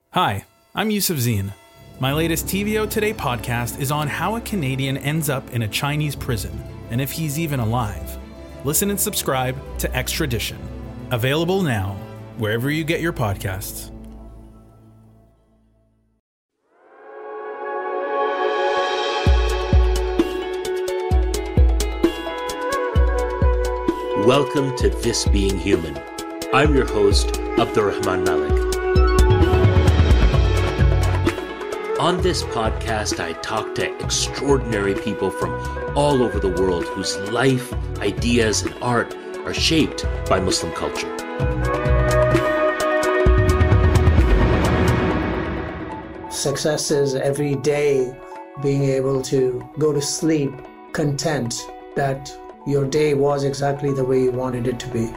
Hi, I'm Yusuf Zine. My latest TVO Today podcast is on how a Canadian ends up in a Chinese prison and if he's even alive. Listen and subscribe to Extradition. Available now, wherever you get your podcasts. Welcome to This Being Human. I'm your host, Abdurrahman Malik. On this podcast, I talk to extraordinary people from all over the world whose life, ideas, and art are shaped by Muslim culture. Success is every day being able to go to sleep content that your day was exactly the way you wanted it to be.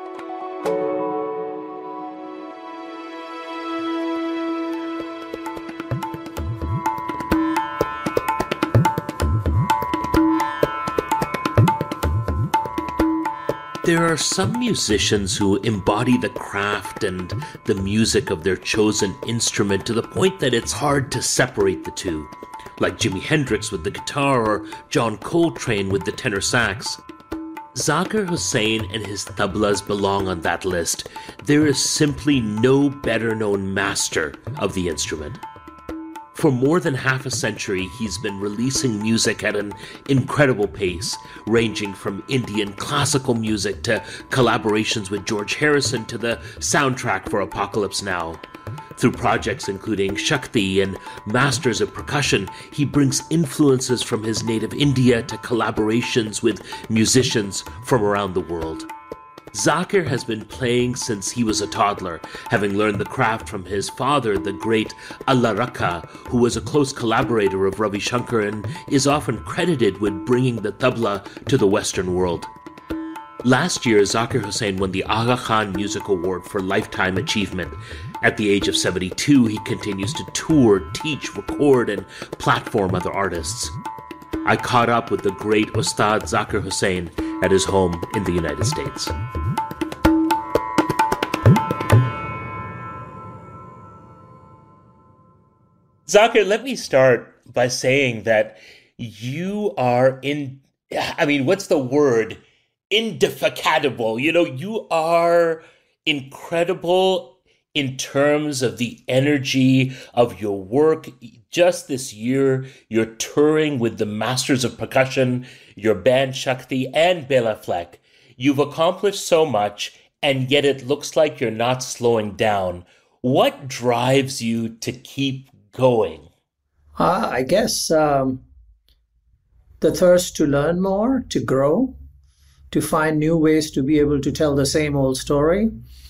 There are some musicians who embody the craft and the music of their chosen instrument to the point that it's hard to separate the two, like Jimi Hendrix with the guitar or John Coltrane with the tenor sax. Zakir Hussain and his tablas belong on that list. There is simply no better known master of the instrument. For more than half a century, he's been releasing music at an incredible pace, ranging from Indian classical music to collaborations with George Harrison to the soundtrack for Apocalypse Now. Through projects including Shakti and Masters of Percussion, he brings influences from his native India to collaborations with musicians from around the world. Zakir has been playing since he was a toddler, having learned the craft from his father, the great Allah Rakha, who was a close collaborator of Ravi Shankar and is often credited with bringing the tabla to the Western world. Last year, Zakir Hussain won the Aga Khan Music Award for Lifetime Achievement. At the age of 72, he continues to tour, teach, record, and platform other artists. I caught up with the great Ustad Zakir Hussain at his home in the United States. Zakir, let me start by saying that you are what's the word? Indefatigable. You are incredible in terms of the energy of your work. Just this year, you're touring with the Masters of Percussion, your band Shakti, and Bela Fleck. You've accomplished so much, and yet it looks like you're not slowing down. What drives you to keep going? I guess the thirst to learn more, to grow, to find new ways to be able to tell the same old story.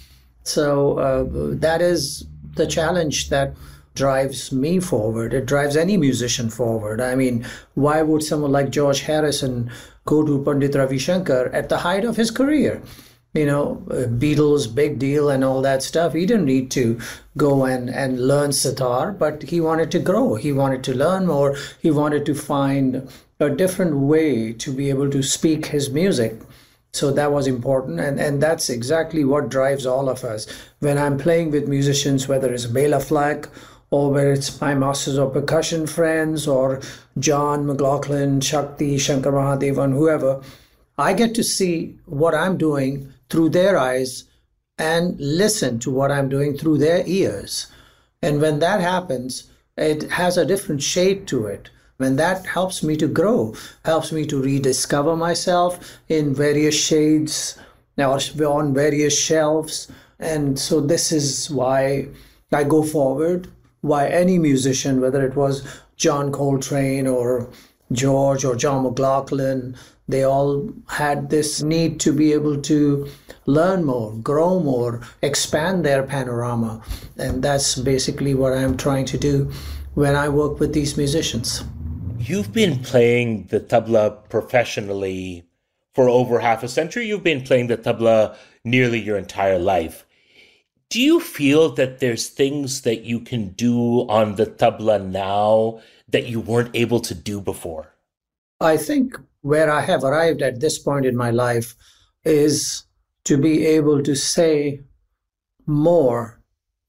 So that is the challenge that drives me forward. It drives any musician forward. I mean, why would someone like George Harrison go to Pandit Ravi Shankar at the height of his career? Beatles, big deal and all that stuff. He didn't need to go and learn sitar, but he wanted to grow. He wanted to learn more. He wanted to find a different way to be able to speak his music. So that was important, and that's exactly what drives all of us. When I'm playing with musicians, whether it's Bela Fleck, or whether it's my Masters of Percussion friends, or John McLaughlin, Shakti, Shankar Mahadevan, whoever, I get to see what I'm doing through their eyes and listen to what I'm doing through their ears. And when that happens, it has a different shade to it. And that helps me to grow, helps me to rediscover myself in various shades or on various shelves. And so this is why I go forward, why any musician, whether it was John Coltrane or George or John McLaughlin, they all had this need to be able to learn more, grow more, expand their panorama. And that's basically what I'm trying to do when I work with these musicians. You've been playing the tabla professionally for over half a century. You've been playing the tabla nearly your entire life. Do you feel that there's things that you can do on the tabla now that you weren't able to do before? I think where I have arrived at this point in my life is to be able to say more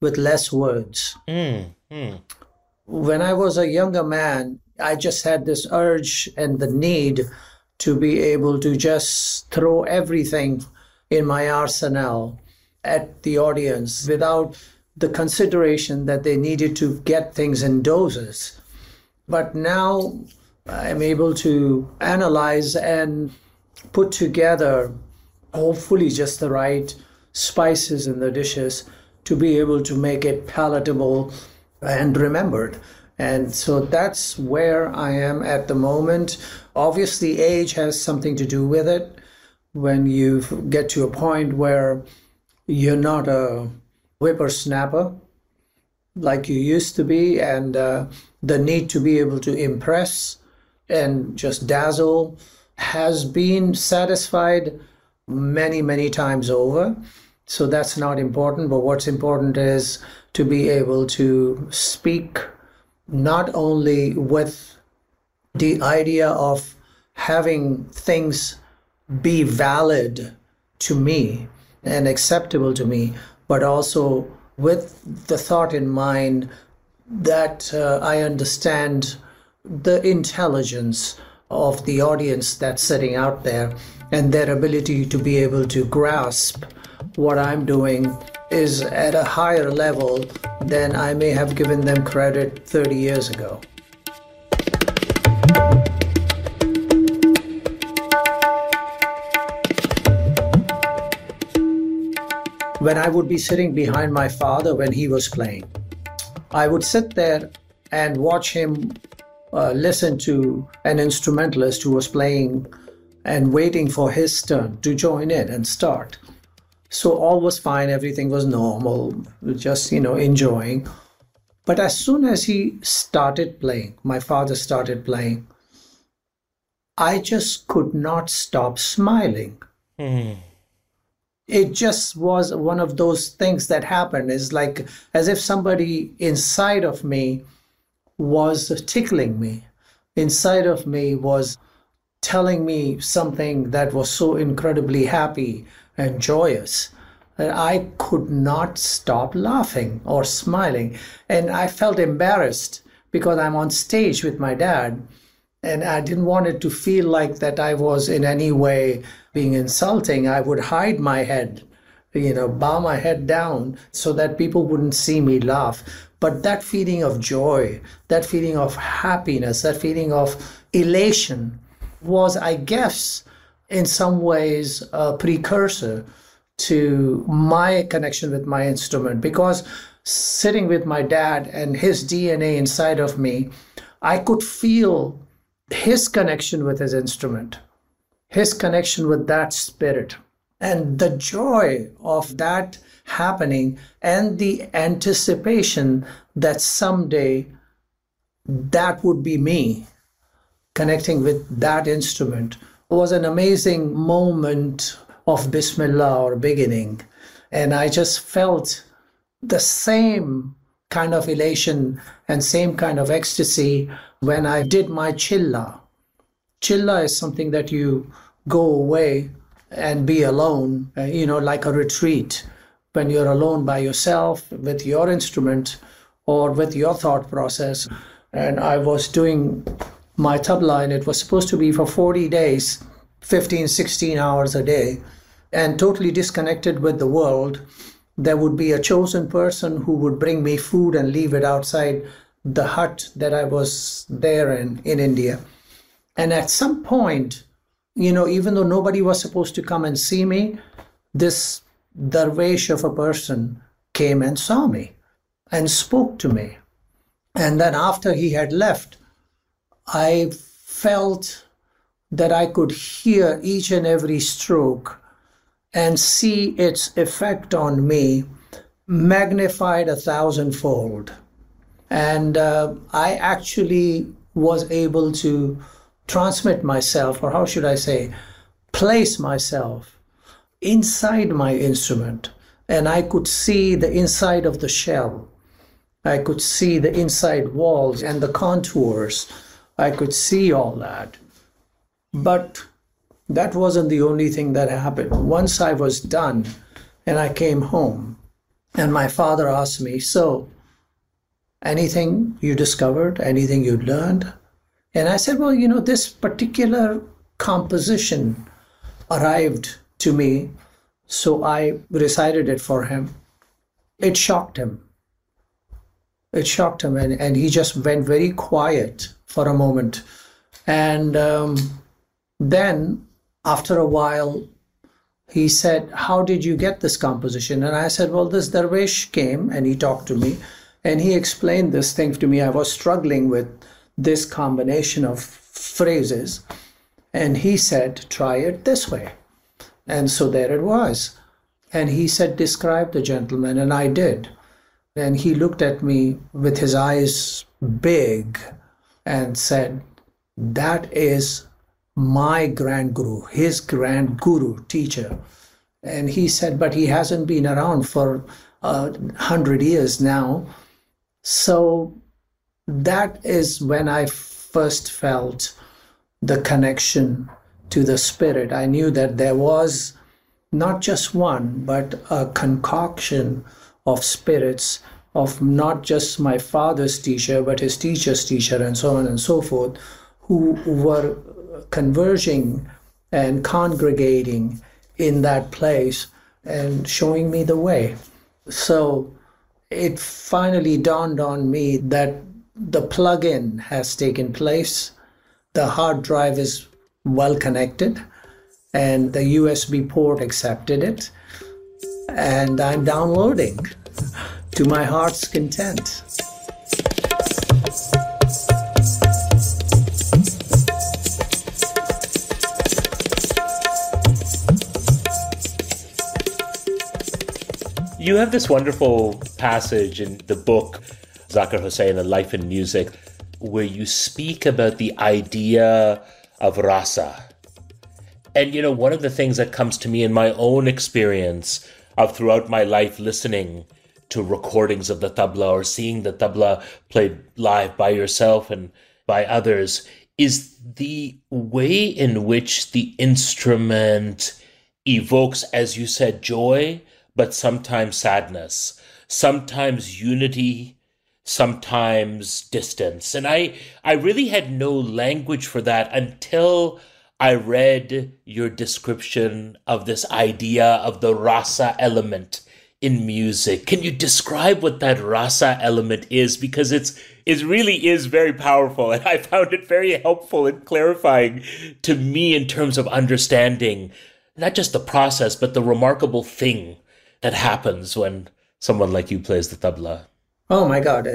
with less words. When I was a younger man, I just had this urge and the need to be able to just throw everything in my arsenal at the audience without the consideration that they needed to get things in doses. But now I'm able to analyze and put together, hopefully, just the right spices in the dishes to be able to make it palatable and remembered. And so that's where I am at the moment. Obviously, age has something to do with it. When you get to a point where you're not a whippersnapper like you used to be, and the need to be able to impress and just dazzle has been satisfied many, many times over. So that's not important, but what's important is to be able to speak not only with the idea of having things be valid to me and acceptable to me, but also with the thought in mind that I understand the intelligence of the audience that's sitting out there, and their ability to be able to grasp what I'm doing is at a higher level than I may have given them credit 30 years ago. When I would be sitting behind my father when he was playing, I would sit there and watch him listen to an instrumentalist who was playing and waiting for his turn to join in and start. So all was fine, everything was normal, just, enjoying. But as soon as he started playing, my father started playing, I just could not stop smiling. It just was one of those things that happened. It's like as if somebody inside of me was tickling me, inside of me was telling me something that was so incredibly happy and joyous that I could not stop laughing or smiling. And I felt embarrassed because I'm on stage with my dad, and I didn't want it to feel like that I was in any way being insulting. I would hide my head, bow my head down so that people wouldn't see me laugh. But that feeling of joy, that feeling of happiness, that feeling of elation was, I guess, in some ways a precursor to my connection with my instrument. Because sitting with my dad and his DNA inside of me, I could feel his connection with his instrument, his connection with that spirit, and the joy of that happening, and the anticipation that someday that would be me connecting with that instrument was an amazing moment of Bismillah, or beginning. And I just felt the same kind of elation and same kind of ecstasy when I did my chilla. Chilla is something that you go away and be alone, like a retreat, when you're alone by yourself with your instrument or with your thought process. And I was doing my tabla, and it was supposed to be for 40 days, 15, 16 hours a day, and totally disconnected with the world. There would be a chosen person who would bring me food and leave it outside the hut that I was there in India. And at some point, even though nobody was supposed to come and see me, this darwish of a person came and saw me and spoke to me. And then after he had left, I felt that I could hear each and every stroke and see its effect on me magnified 1,000-fold. And I actually was able to transmit myself, or how should I say, place myself inside my instrument. And I could see the inside of the shell. I could see the inside walls and the contours. I could see all that. But that wasn't the only thing that happened. Once I was done and I came home, And my father asked me, so anything you discovered, anything you learned? And I said, well, this particular composition arrived to me, so I recited it for him. It shocked him. It shocked him, and he just went very quiet for a moment. And then, after a while, he said, how did you get this composition? And I said, well, this Darwish came and he talked to me, and he explained this thing to me. I was struggling with this combination of phrases, and he said, try it this way. And so there it was. And he said, describe the gentleman, and I did. And he looked at me with his eyes big and said, that is my grand guru, his grand guru, teacher. And he said, but he hasn't been around for 100 years now. So that is when I first felt the connection to the spirit. I knew that there was not just one, but a concoction of spirits, of not just my father's teacher, but his teacher's teacher, and so on and so forth, who were converging and congregating in that place and showing me the way. So it finally dawned on me that the plug-in has taken place, the hard drive is well connected, and the USB port accepted it, and I'm downloading to my heart's content. You have this wonderful passage in the book, Zakir Hussain, A Life in Music, where you speak about the idea of rasa. And, one of the things that comes to me in my own experience of throughout my life listening to recordings of the tabla or seeing the tabla played live by yourself and by others is the way in which the instrument evokes, as you said, joy, but sometimes sadness, sometimes unity, sometimes distance. And I really had no language for that until I read your description of this idea of the rasa element in music. Can you describe what that rasa element is? Because it really is very powerful, and I found it very helpful and clarifying to me in terms of understanding not just the process, but the remarkable thing that happens when someone like you plays the tabla. Oh my God.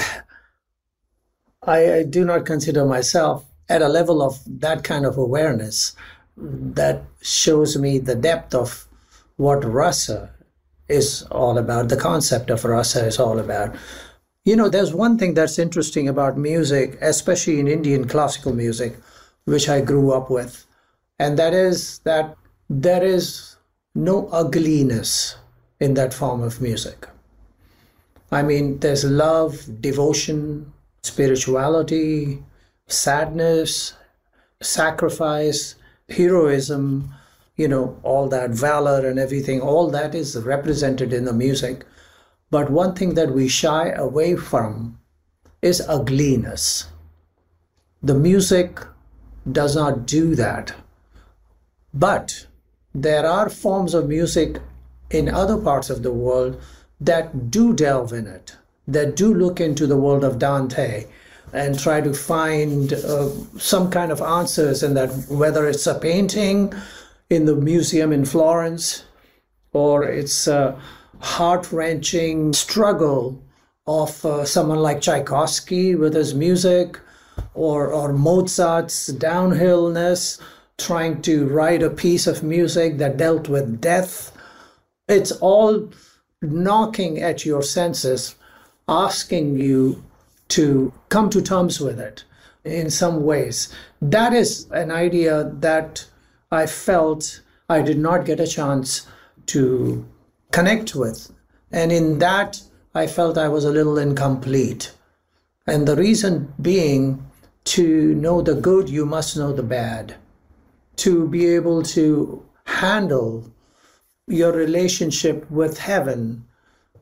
I do not consider myself at a level of that kind of awareness that shows me the depth of what rasa is all about, the concept of rasa is all about. There's one thing that's interesting about music, especially in Indian classical music, which I grew up with, and that is that there is no ugliness in that form of music. I mean, there's love, devotion, spirituality, sadness, sacrifice, heroism, all that valor and everything, all that is represented in the music. But one thing that we shy away from is ugliness. The music does not do that. But there are forms of music in other parts of the world that do delve in it, that do look into the world of Dante and try to find some kind of answers in that, whether it's a painting in the museum in Florence, or it's a heart-wrenching struggle of someone like Tchaikovsky with his music, or Mozart's downhillness, trying to write a piece of music that dealt with death. It's all knocking at your senses, asking you to come to terms with it in some ways. That is an idea that I felt I did not get a chance to connect with. And in that, I felt I was a little incomplete. And the reason being, to know the good, you must know the bad. To be able to handle your relationship with heaven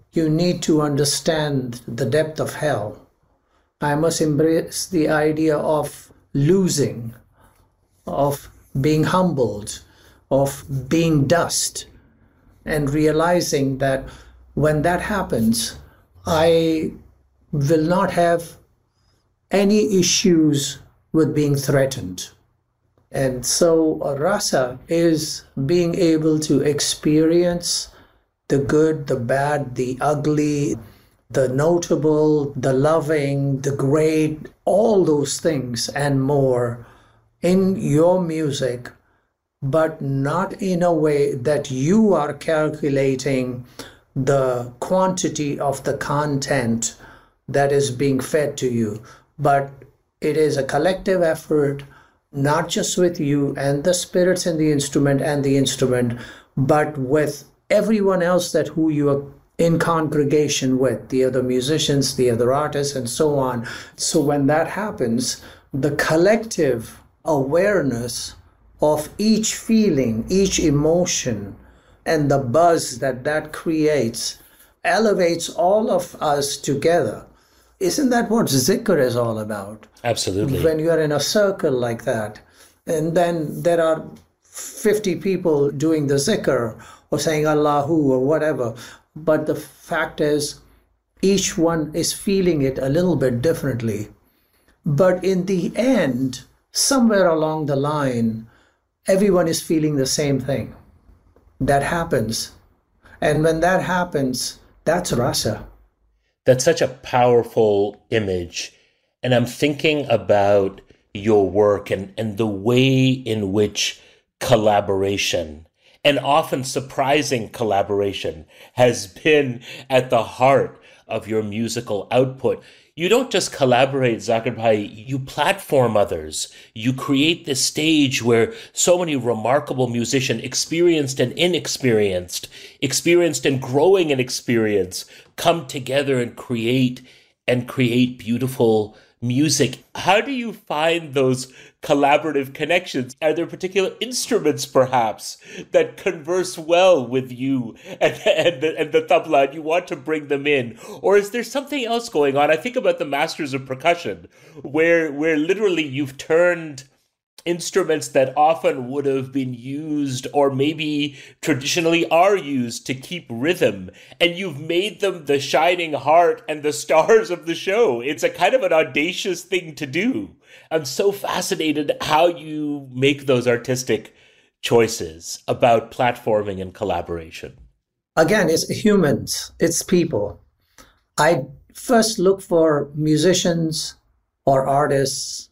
you need to understand the depth of hell. I must embrace the idea of losing, of being humbled, of being dust, and realizing that when that happens, I will not have any issues with being threatened. And so rasa is being able to experience the good, the bad, the ugly, the notable, the loving, the great, all those things and more in your music, but not in a way that you are calculating the quantity of the content that is being fed to you. But it is a collective effort, not just with you and the spirits in the instrument, but with everyone else that who you are in congregation with, the other musicians, the other artists, and so on. So when that happens, the collective awareness of each feeling, each emotion, and the buzz that that creates elevates all of us together. Isn't that what zikr is all about? Absolutely. When you are in a circle like that, and then there are 50 people doing the zikr or saying Allahu or whatever, but the fact is each one is feeling it a little bit differently. But in the end, somewhere along the line, everyone is feeling the same thing. That happens. And when that happens, that's rasa. That's such a powerful image. And I'm thinking about your work and the way in which collaboration, and often surprising collaboration, has been at the heart of your musical output. You don't just collaborate, Zakir Bhai, you platform others. You create this stage where so many remarkable musicians, experienced and inexperienced, experienced and growing in experience, come together and create beautiful music. How do you find those collaborative connections? Are there particular instruments, perhaps, that converse well with you and the tabla, and you want to bring them in? Or is there something else going on? I think about the masters of percussion, where literally you've turned instruments that often would have been used or maybe traditionally are used to keep rhythm, and you've made them the shining heart and the stars of the show. It's a kind of an audacious thing to do. I'm so fascinated how you make those artistic choices about platforming and collaboration. Again, it's humans, it's people. I first look for musicians or artists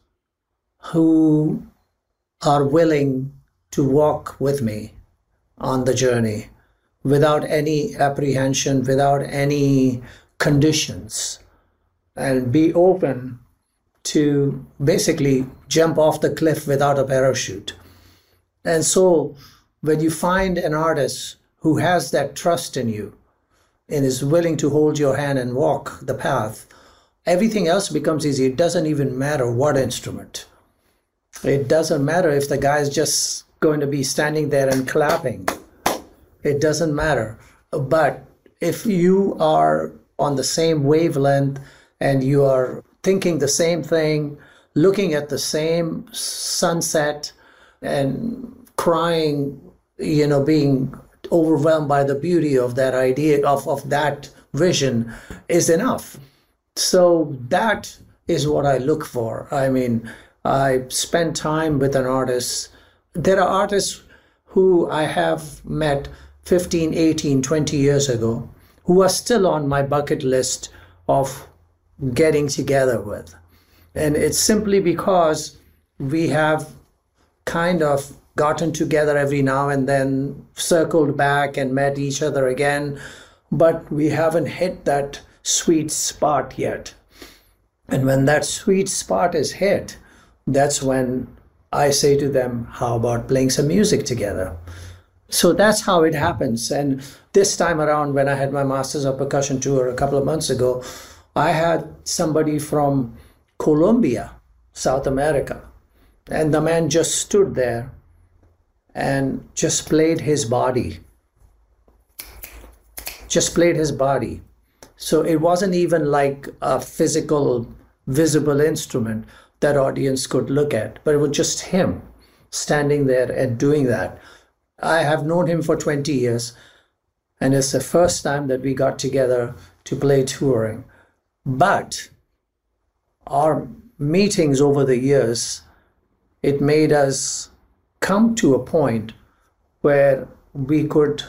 who are willing to walk with me on the journey without any apprehension, without any conditions, and be open to basically jump off the cliff without a parachute. And so when you find an artist who has that trust in you and is willing to hold your hand and walk the path, everything else becomes easy. It doesn't even matter what instrument. It doesn't matter if the guy is just going to be standing there and clapping. It doesn't matter. But if you are on the same wavelength and you are thinking the same thing, looking at the same sunset and crying, being overwhelmed by the beauty of that idea, of that vision, is enough. So that is what I look for. I mean, I spend time with an artist. There are artists who I have met 15, 18, 20 years ago who are still on my bucket list of getting together with. And it's simply because we have kind of gotten together every now and then, circled back and met each other again, but we haven't hit that sweet spot yet. And when that sweet spot is hit, that's when I say to them, how about playing some music together? So that's how it happens. And this time around, when I had my Masters of Percussion tour a couple of months ago, I had somebody from Colombia, South America. And the man just stood there and just played his body. Just played his body. So it wasn't even like a physical, visible instrument that audience could look at, but it was just him standing there and doing that. I have known him for 20 years, and it's the first time that we got together to play touring. But our meetings over the years, it made us come to a point where we could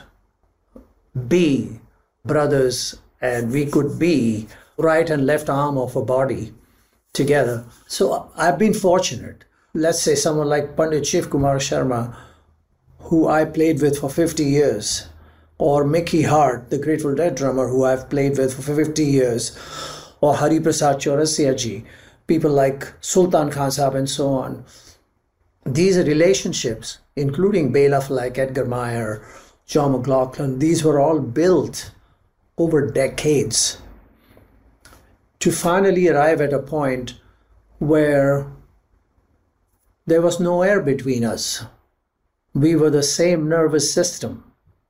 be brothers and we could be right and left arm of a body together. So I've been fortunate. Let's say someone like Pandit Shiv Kumar Sharma, who I played with for 50 years, or Mickey Hart, the Grateful Dead drummer, who I've played with for 50 years, or Hari Prasad Chaurasia ji, people like Sultan Khan Sahab and so on. These relationships, including Balaf like Edgar Meyer, John McLaughlin, these were all built over decades to finally arrive at a point where there was no air between us. We were the same nervous system.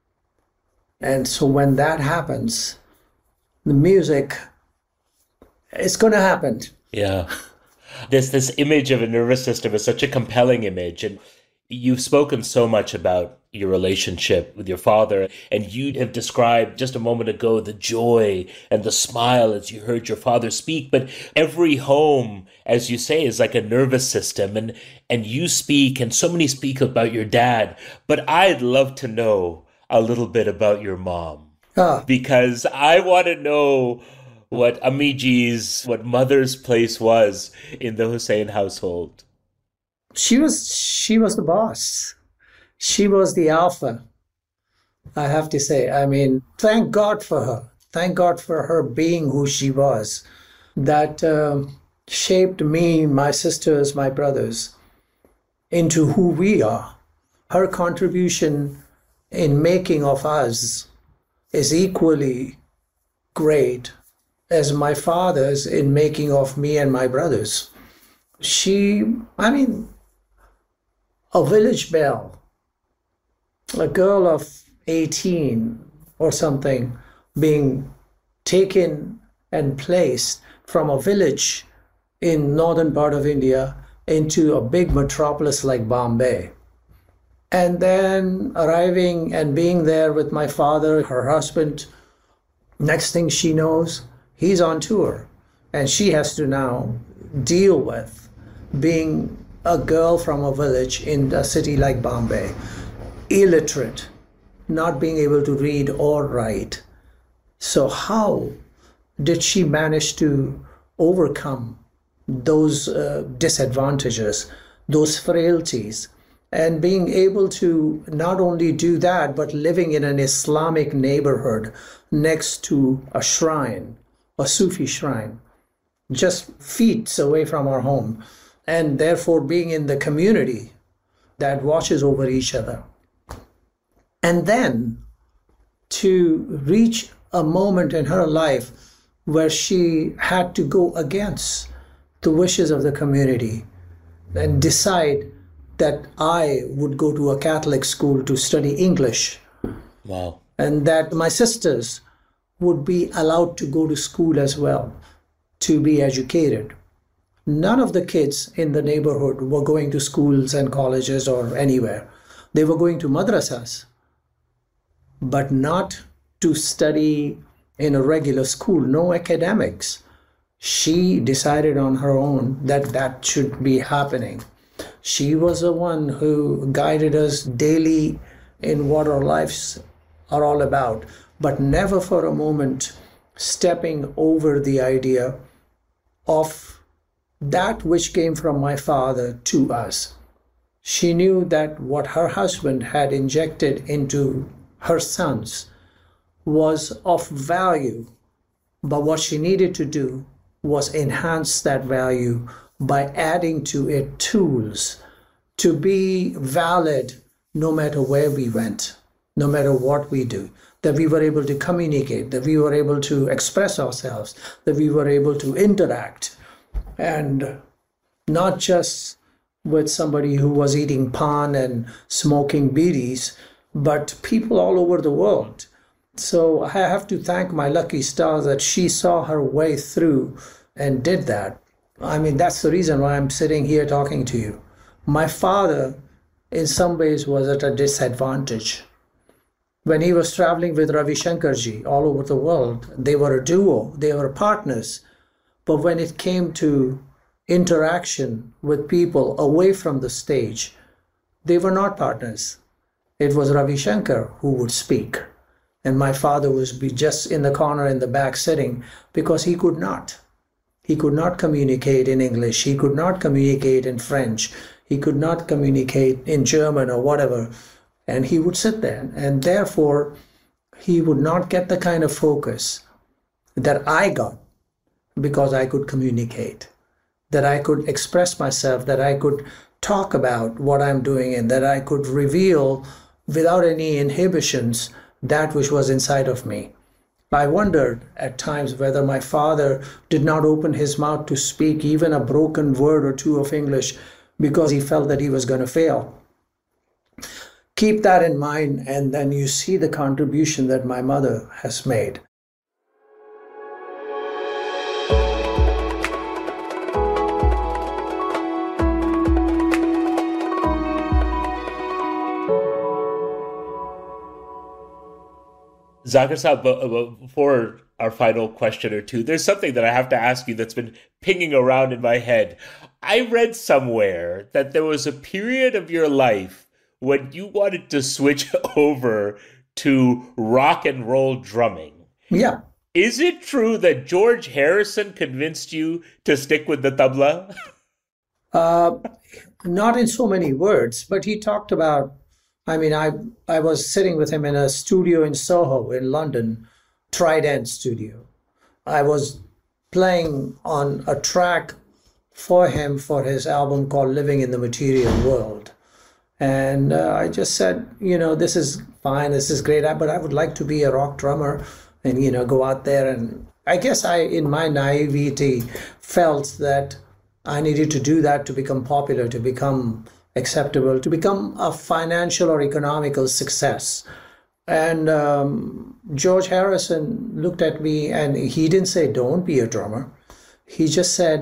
And so when that happens, the music, it's going to happen. Yeah. This image of a nervous system is such a compelling image. And you've spoken so much about your relationship with your father, and you have described just a moment ago the joy and the smile as you heard your father speak. But every home, as you say, is like a nervous system, and you speak, and so many speak about your dad. But I'd love to know a little bit about your mom, because I want to know what what mother's place was in the Hussain household. She was the boss. She was the alpha, I have to say. I mean, thank God for her. Thank God for her being who she was. That shaped me, my sisters, my brothers, into who we are. Her contribution in making of us is equally great as my father's in making of me and my brothers. A village belle, a girl of 18 or something, being taken and placed from a village in northern part of India into a big metropolis like Bombay. And then arriving and being there with my father, her husband. Next thing she knows, he's on tour. And she has to now deal with being a girl from a village in a city like Bombay, illiterate, not being able to read or write. So how did she manage to overcome those disadvantages, those frailties, and being able to not only do that, but living in an Islamic neighborhood next to a shrine, a Sufi shrine, just feet away from our home, and therefore being in the community that watches over each other. And then to reach a moment in her life where she had to go against the wishes of the community and decide that I would go to a Catholic school to study English. Wow. And that my sisters would be allowed to go to school as well, to be educated. None of the kids in the neighborhood were going to schools and colleges or anywhere. They were going to madrasas, but not to study in a regular school, no academics. She decided on her own that that should be happening. She was the one who guided us daily in what our lives are all about, but never for a moment stepping over the idea of that which came from my father to us. She knew that what her husband had injected into her sons was of value, but what she needed to do was enhance that value by adding to it tools to be valid no matter where we went, no matter what we do, that we were able to communicate, that we were able to express ourselves, that we were able to interact, and not just with somebody who was eating pan and smoking bidis, but people all over the world. So I have to thank my lucky stars that she saw her way through and did that. I mean, that's the reason why I'm sitting here talking to you. My father, in some ways, was at a disadvantage. When he was traveling with Ravi Shankarji all over the world, they were a duo, they were partners. But when it came to interaction with people away from the stage, they were not partners. It was Ravi Shankar who would speak. And my father would be just in the corner in the back sitting because he could not. He could not communicate in English. He could not communicate in French. He could not communicate in German or whatever. And he would sit there. And therefore, he would not get the kind of focus that I got because I could communicate, that I could express myself, that I could talk about what I'm doing and that I could reveal without any inhibitions that which was inside of me. I wondered at times whether my father did not open his mouth to speak even a broken word or two of English because he felt that he was going to fail. Keep that in mind, and then you see the contribution that my mother has made. Zakir Saab, before our final question or two, there's something that I have to ask you that's been pinging around in my head. I read somewhere that there was a period of your life when you wanted to switch over to rock and roll drumming. Yeah. Is it true that George Harrison convinced you to stick with the tabla? Not in so many words, but he talked about, I was sitting with him in a studio in Soho in London, Trident Studio. I was playing on a track for him for his album called Living in the Material World. And I just said, this is fine, this is great, but I would like to be a rock drummer and, go out there. And I guess in my naivety, felt that I needed to do that to become popular, to become acceptable, to become a financial or economical success. And George Harrison looked at me and he didn't say, don't be a drummer. He just said,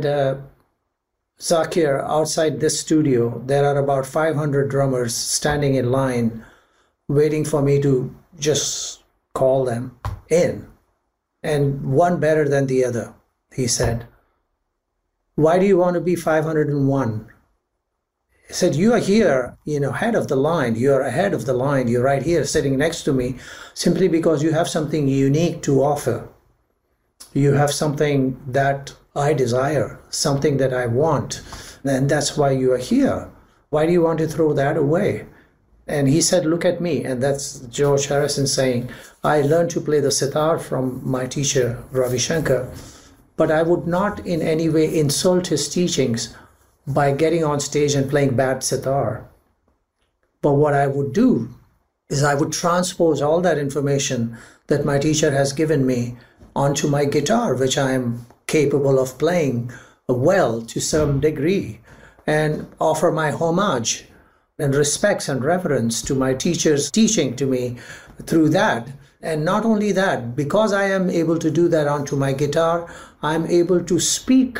Zakir, outside this studio, there are about 500 drummers standing in line waiting for me to just call them in. And one better than the other, he said. Why do you want to be 501? He said, you are here, head of the line. You are ahead of the line. You're right here sitting next to me simply because you have something unique to offer. You have something that I desire, something that I want. And that's why you are here. Why do you want to throw that away? And he said, look at me. And that's George Harrison saying, I learned to play the sitar from my teacher, Ravi Shankar, but I would not in any way insult his teachings by getting on stage and playing bad sitar. But what I would do is I would transpose all that information that my teacher has given me onto my guitar, which I am capable of playing well to some degree, and offer my homage and respects and reverence to my teacher's teaching to me through that. And not only that, because I am able to do that onto my guitar, I'm able to speak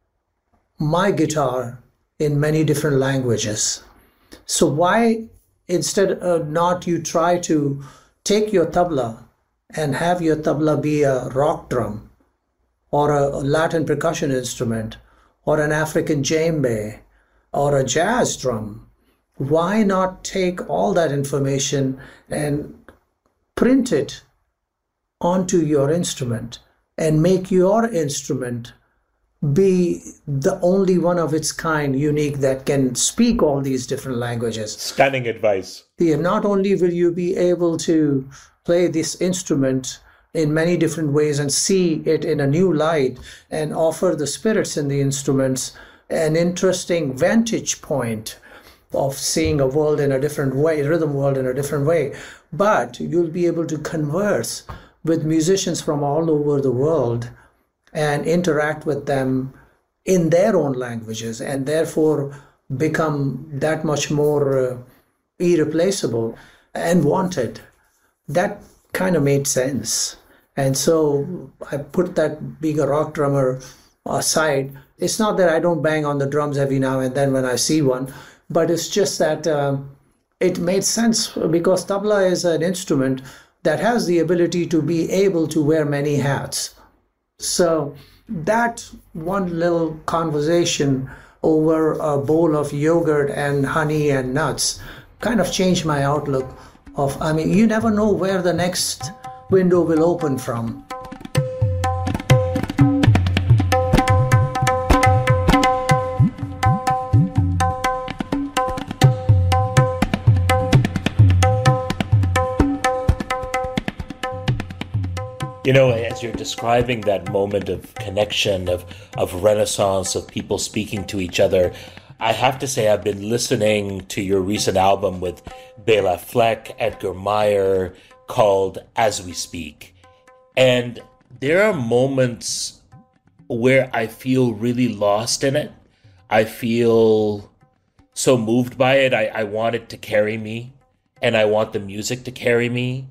my guitar in many different languages. So why instead not you try to take your tabla and have your tabla be a rock drum or a Latin percussion instrument or an African djembe or a jazz drum? Why not take all that information and print it onto your instrument and make your instrument be the only one of its kind, unique, that can speak all these different languages? Stunning advice. Yeah, not only will you be able to play this instrument in many different ways and see it in a new light and offer the spirits in the instruments an interesting vantage point of seeing a world in a different way, rhythm world in a different way, but you'll be able to converse with musicians from all over the world and interact with them in their own languages, and therefore become that much more irreplaceable and wanted. That kind of made sense. And so I put that being a rock drummer aside. It's not that I don't bang on the drums every now and then when I see one, but it's just that it made sense because tabla is an instrument that has the ability to be able to wear many hats. So that one little conversation over a bowl of yogurt and honey and nuts kind of changed my outlook of, I mean, you never know where the next window will open from. You know, as you're describing that moment of connection, of renaissance, of people speaking to each other, I have to say I've been listening to your recent album with Bela Fleck, Edgar Meyer, called As We Speak. And there are moments where I feel really lost in it. I feel so moved by it. I want it to carry me, and I want the music to carry me.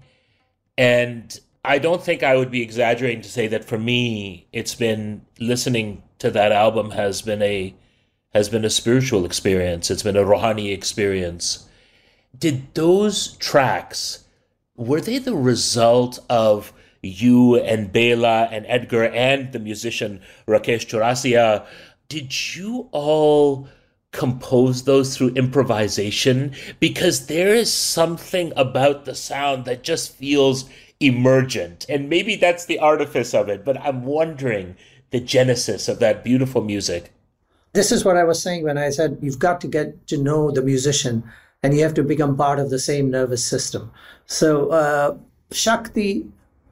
And I don't think I would be exaggerating to say that for me, it's been listening to that album has been a spiritual experience. It's been a Rohani experience. Did those tracks, were they the result of you and Bela and Edgar and the musician Rakesh Chaurasia? Did you all compose those through improvisation? Because there is something about the sound that just feels emergent. And maybe that's the artifice of it, but I'm wondering the genesis of that beautiful music. This is what I was saying when I said you've got to get to know the musician and you have to become part of the same nervous system. So Shakti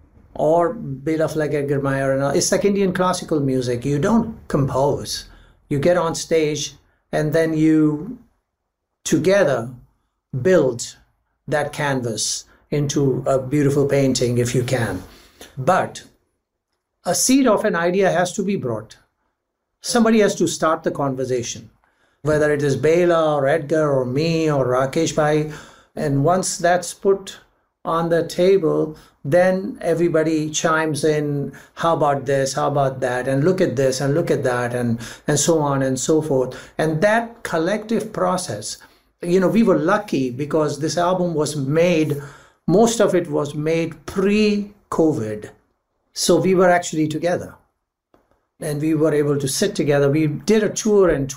or Bela Fleck, Edgar Meyer, it's like Indian classical music. You don't compose. You get on stage and then you together build that canvas into a beautiful painting if you can. But a seed of an idea has to be brought. Somebody has to start the conversation, whether it is Bela or Edgar or me or Rakesh Bhai. And once that's put on the table, then everybody chimes in, how about this, how about that, and look at this and look at that, and so on and so forth. And that collective process, we were lucky because this album was made, most of it was made pre-COVID. So we were actually together. And we were able to sit together. We did a tour in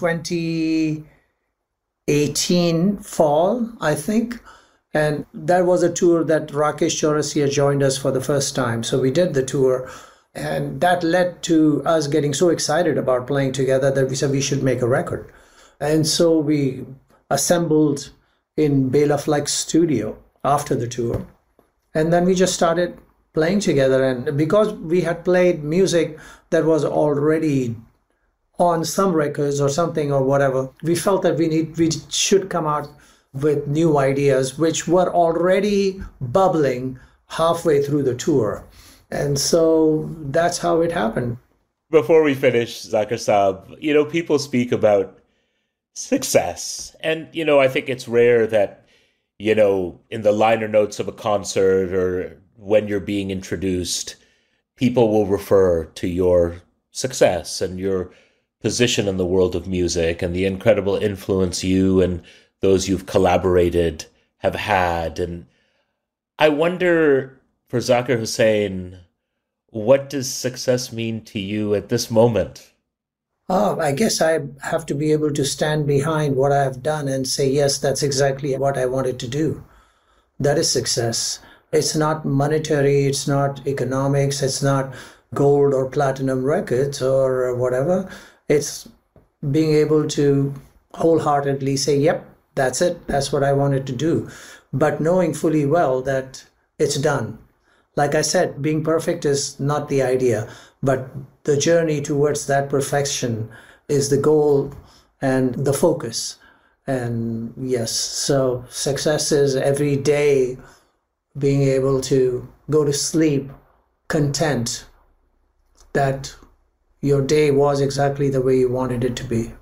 2018 fall, I think. And that was a tour that Rakesh Chaurasia joined us for the first time. So we did the tour. And that led to us getting so excited about playing together that we said we should make a record. And so we assembled in Bela Fleck's studio after the tour. And then we just started playing together. And because we had played music that was already on some records or something or whatever, we felt that we should come out with new ideas which were already bubbling halfway through the tour. And so that's how it happened. Before we finish, Zakir Saab, people speak about success. And, I think it's rare that, in the liner notes of a concert or when you're being introduced, people will refer to your success and your position in the world of music and the incredible influence you and those you've collaborated have had. And I wonder, for Zakir Hussain, what does success mean to you at this moment? I guess I have to be able to stand behind what I have done and say, yes, that's exactly what I wanted to do. That is success. It's not monetary, it's not economics, it's not gold or platinum records or whatever. It's being able to wholeheartedly say, yep, that's it, that's what I wanted to do. But knowing fully well that it's done. Like I said, being perfect is not the idea, but the journey towards that perfection is the goal and the focus. And yes, so success is every day being able to go to sleep content that your day was exactly the way you wanted it to be.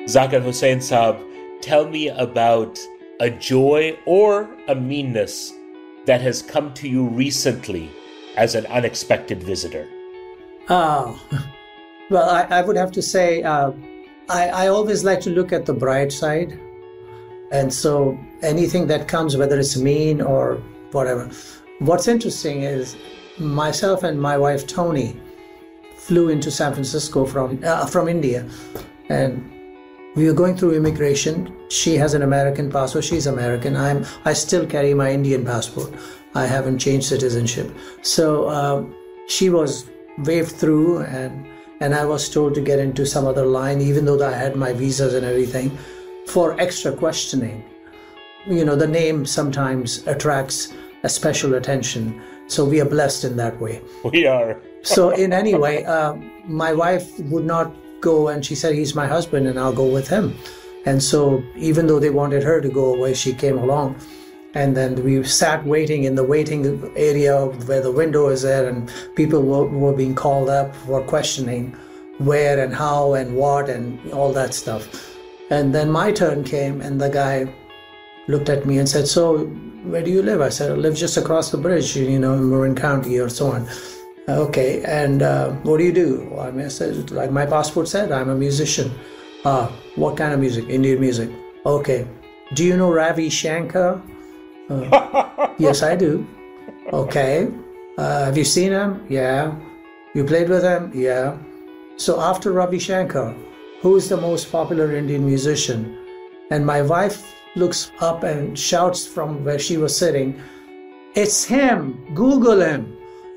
Zakir Hussain Saab, tell me about a joy or a meanness that has come to you recently as an unexpected visitor. Oh, well, I would have to say, I always like to look at the bright side. And so anything that comes, whether it's mean or whatever. What's interesting is myself and my wife, Tony, flew into San Francisco from India. And we were going through immigration. She has an American passport. She's American. I still carry my Indian passport. I haven't changed citizenship. So she was waved through, and I was told to get into some other line, even though I had my visas and everything, for extra questioning. You know, the name sometimes attracts a special attention. So we are blessed in that way. We are. So in any way, my wife would not go, and she said, he's my husband and I'll go with him. And so even though they wanted her to go away, she came along. And then we sat waiting in the waiting area where the window is there, and people were being called up for questioning where and how and what and all that stuff. And then my turn came, and the guy looked at me and said, so where do you live? I said, I live just across the bridge, in Marin County or so on. Okay, and what do you do? I said, like my passport said, I'm a musician. What kind of music? Indian music. Okay. Do you know Ravi Shankar? Yes, I do. Okay. Have you seen him? Yeah. You played with him? Yeah. So after Ravi Shankar, who is the most popular Indian musician? And my wife looks up and shouts from where she was sitting, it's him. Google him.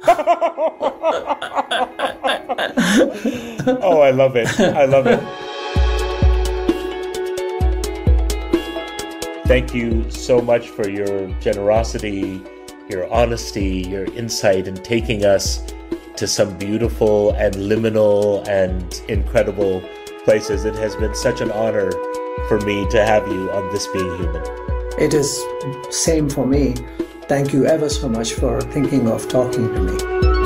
Oh, I love it. I love it. Thank you so much for your generosity, your honesty, your insight in taking us to some beautiful and liminal and incredible places. It has been such an honor for me to have you on This Being Human. It is same for me. Thank you ever so much for thinking of talking to me.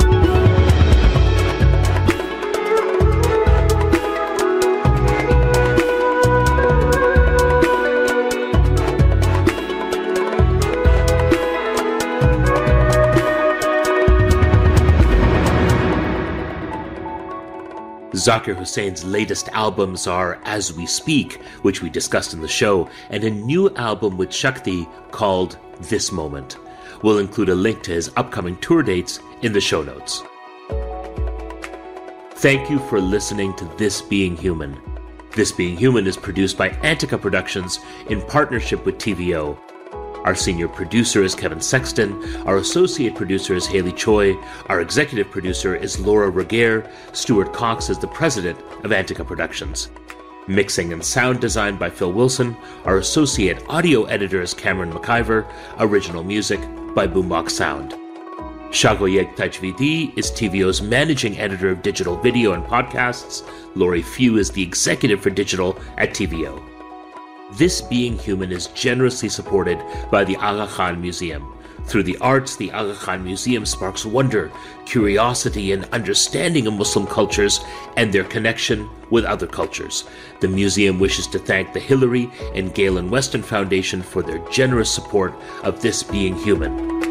Zakir Hussain's latest albums are As We Speak, which we discussed in the show, and a new album with Shakti called This Moment. We'll include a link to his upcoming tour dates in the show notes. Thank you for listening to This Being Human. This Being Human is produced by Antica Productions in partnership with TVO. Our senior producer is Kevin Sexton. Our associate producer is Haley Choi. Our executive producer is Laura Reguer. Stuart Cox is the president of Antica Productions. Mixing and sound design by Phil Wilson. Our associate audio editor is Cameron McIver. Original music by Boombox Sound. Shagoyek Tajvidi is TVO's managing editor of digital video and podcasts. Laurie Few is the executive for digital at TVO. This Being Human is generously supported by the Aga Khan Museum. Through the arts, the Aga Khan Museum sparks wonder, curiosity, and understanding of Muslim cultures and their connection with other cultures. The museum wishes to thank the Hillary and Galen Weston Foundation for their generous support of This Being Human.